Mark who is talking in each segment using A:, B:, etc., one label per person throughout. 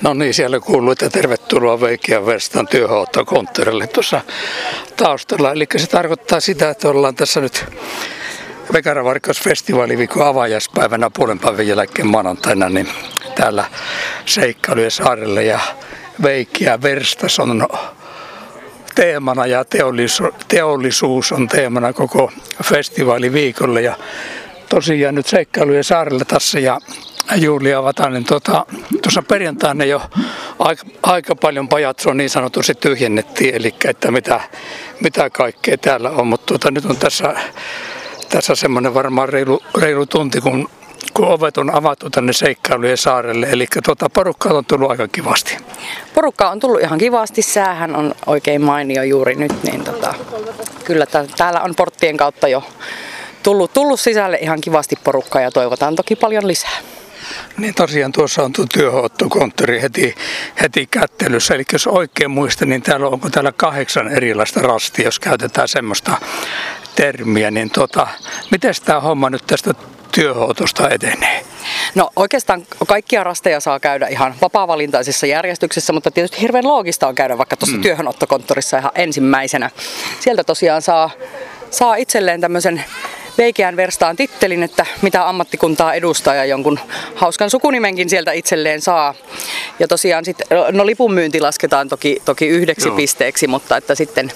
A: No niin, siellä kuuluu, että tervetuloa Veikeän Verstaan työhönottokonttorille tuossa taustalla. Eli se tarkoittaa sitä, että ollaan tässä nyt Vekaravarkausfestivaaliviikon avajaispäivänä puolen päivän jälkeen maanantaina, niin täällä Seikkailujen saarella ja Veikeän Verstas on teemana ja teollisuus on teemana koko festivaaliviikolle. Ja tosiaan nyt Seikkailujen saarella tässä ja Julia Vatanen, tuossa perjantaina jo aika paljon Pajatsoa niin sanotusti tyhjennettiin, eli että mitä kaikkea täällä on, mutta nyt on tässä semmoinen varmaan reilu tunti, kun ovet on avattu tänne Seikkailujen saarelle, eli porukkaa on tullut aika kivasti.
B: Porukka on tullut ihan kivasti, säähän on oikein mainio juuri nyt, niin kyllä täällä on porttien kautta jo tullut sisälle ihan kivasti porukkaa ja toivotaan toki paljon lisää.
A: Niin tosiaan tuossa on tuo työhönottokonttori heti kättelyssä, eli jos oikein muistan, niin onko täällä 8 erilaista rastia, jos käytetään semmoista termiä, niin miten tämä homma nyt tästä työhönotosta etenee?
B: No oikeastaan kaikkia rasteja saa käydä ihan vapaa-valintaisessa järjestyksessä, mutta tietysti hirveän loogista on käydä vaikka tuossa työhönottokonttorissa ihan ensimmäisenä. Sieltä tosiaan saa itselleen tämmöisen Veikeän Verstaan tittelin, että mitä ammattikuntaa edustaa ja jonkun hauskan sukunimenkin sieltä itselleen saa. Ja tosiaan lipun myynti lasketaan toki 1 pisteeksi, mutta että sitten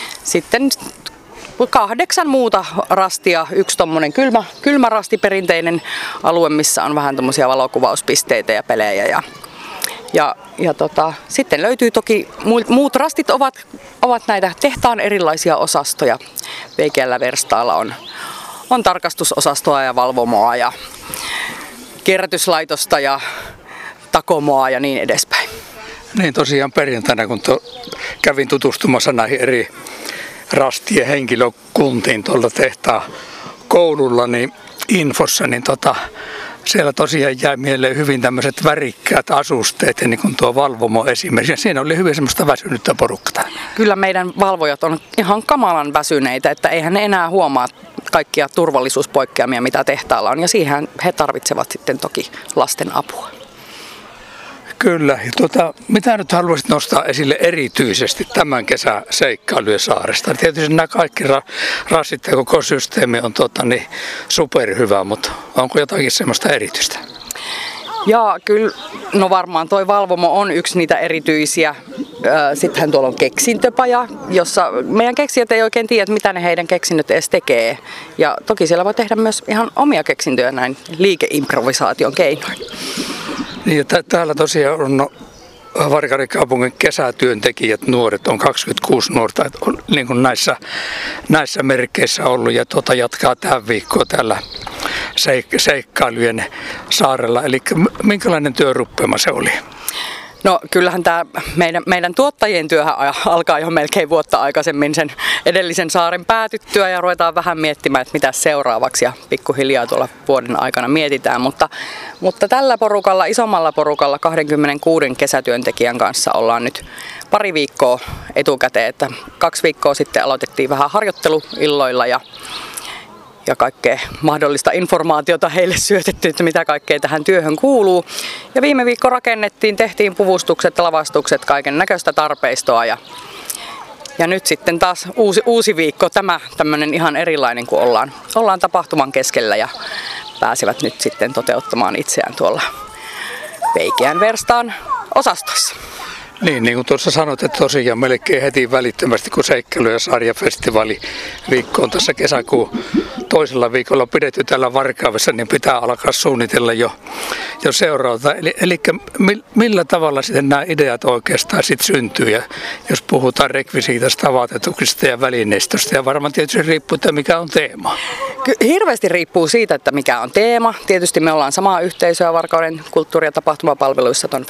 B: 8 muuta rastia, 1 tommonen kylmä rasti, perinteinen alue, missä on vähän tommosia valokuvauspisteitä ja pelejä ja sitten löytyy toki muut rastit ovat näitä tehtaan erilaisia osastoja. Veikeällä Verstaalla on tarkastusosastoa ja valvomoa ja kierrätyslaitosta ja takomoa ja niin edespäin.
A: Niin tosiaan perjantaina, kun kävin tutustumassa näihin eri rastien henkilökuntiin tuolla tehtaan koululla, niin infossa, niin siellä tosiaan jäi mieleen hyvin tämmöiset värikkäät asusteet, ja niin kuin tuo valvomo esimerkiksi. Ja siinä oli hyvin semmoista väsynyttä porukkaa.
B: Kyllä meidän valvojat on ihan kamalan väsyneitä, että eihän ne enää huomaa kaikkia turvallisuuspoikkeamia, mitä tehtaalla on. Ja siihen he tarvitsevat sitten toki lasten apua.
A: Kyllä. Ja mitä nyt haluaisit nostaa esille erityisesti tämän kesän Seikkailujen saaresta? Tietysti nämä kaikki rastit ja koko systeemi on superhyvä, mutta onko jotakin semmoista erityistä?
B: Ja kyllä, no varmaan toi valvomo on yksi niitä erityisiä. Sittenhän tuolla on keksintöpaja, jossa meidän keksijät ei oikein tiedä, mitä ne heidän keksinnöt edes tekee. Ja toki siellä voi tehdä myös ihan omia keksintöjä näin liikeimprovisaation keinoin.
A: Niin, ja täällä tosiaan on Varkauden kaupungin kesätyöntekijät, nuoret, on 26 nuorta, on niin kuin näissä merkeissä ollut ja jatkaa tämän viikkoa täällä Seikkailujen saarella. Eli minkälainen työruppeama se oli?
B: No kyllähän tämä meidän tuottajien työhän alkaa jo melkein vuotta aikaisemmin sen edellisen saaren päätyttyä ja ruvetaan vähän miettimään, että mitä seuraavaksi ja pikkuhiljaa tuolla vuoden aikana mietitään. Mutta tällä porukalla, isommalla porukalla 26 kesätyöntekijän kanssa ollaan nyt pari viikkoa etukäteen, että 2 viikkoa sitten aloitettiin vähän harjoitteluilloilla ja kaikkea mahdollista informaatiota heille syötetty, että mitä kaikkea tähän työhön kuuluu. Ja viime viikko tehtiin puvustukset, lavastukset, kaiken näköistä tarpeistoa ja nyt sitten taas uusi viikko, tämmöinen ihan erilainen, kun ollaan tapahtuman keskellä ja pääsevät nyt sitten toteuttamaan itseään tuolla Veikeän Verstaan osastossa.
A: Niin kuin tuossa sanoit, että tosiaan melkein heti välittömästi, kun Seikkailujen saari- viikko on tässä kesäkuun toisella viikolla pidetty täällä Varkaudessa, niin pitää alkaa suunnitella jo seurauta. Eli millä tavalla sitten nämä ideat oikeastaan sitten syntyy, ja jos puhutaan rekvisiitasta, vaatetuksista ja välineistöstä, ja varmaan tietysti riippuu, että mikä on teema.
B: Hirveästi riippuu siitä, että mikä on teema. Tietysti me ollaan samaa yhteisöä Varkauden kulttuuri- ja tapahtumapalveluissa tuon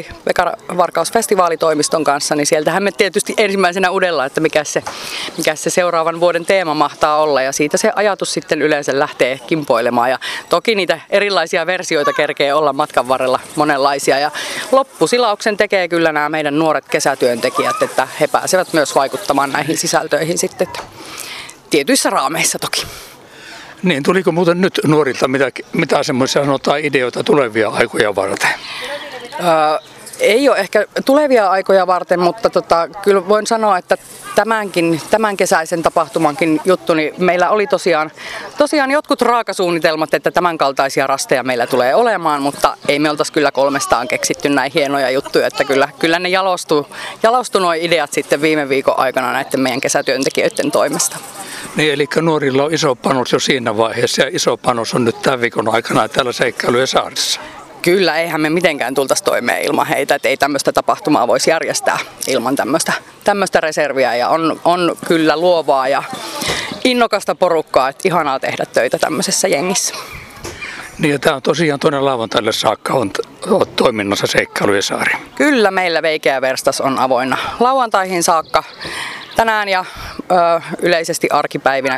B: Varkausfestivaalitoimiston kanssa, niin sieltähän me tietysti ensimmäisenä udella, että mikä se seuraavan vuoden teema mahtaa olla, ja siitä se ajatus sitten yleensä lähtee kimpoilemaan, ja toki niitä erilaisia versioita kerkee olla matkan varrella monenlaisia, ja loppusilauksen tekee kyllä nämä meidän nuoret kesätyöntekijät, että he pääsevät myös vaikuttamaan näihin sisältöihin sitten tietyissä raameissa toki.
A: Niin, tuliko muuten nyt nuorilta mitä semmoisia sanotaan ideoita tulevia aikoja varten?
B: Ei ole ehkä tulevia aikoja varten, mutta kyllä voin sanoa, että tämän kesäisen tapahtumankin juttu, niin meillä oli tosiaan jotkut raakasuunnitelmat, että tämän kaltaisia rasteja meillä tulee olemaan, mutta ei me oltaisi kyllä 300 keksitty näin hienoja juttuja, että kyllä ne jalostui nuo ideat sitten viime viikon aikana näiden meidän kesätyöntekijöiden toimesta.
A: Niin, eli nuorilla on iso panos jo siinä vaiheessa ja iso panos on nyt tämän viikon aikana täällä Seikkailujen saaressa.
B: Kyllä, eihän me mitenkään tultaisi toimeen ilman heitä, että ei tämmöistä tapahtumaa voisi järjestää ilman tämmöistä reserviä ja on kyllä luovaa ja innokasta porukkaa, että ihanaa tehdä töitä tämmöisessä jengissä.
A: Niin ja tämä on tosiaan tuonne lauantaille saakka on toiminnassa Seikkailujen saari.
B: Kyllä, meillä Veikeä verstas on avoinna lauantaihin saakka tänään ja yleisesti arkipäivinä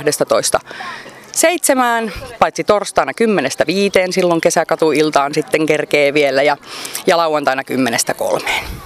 B: 12:7, paitsi torstaina 10:5, silloin kesäkatuiltaan sitten kerkee vielä ja lauantaina 10:3.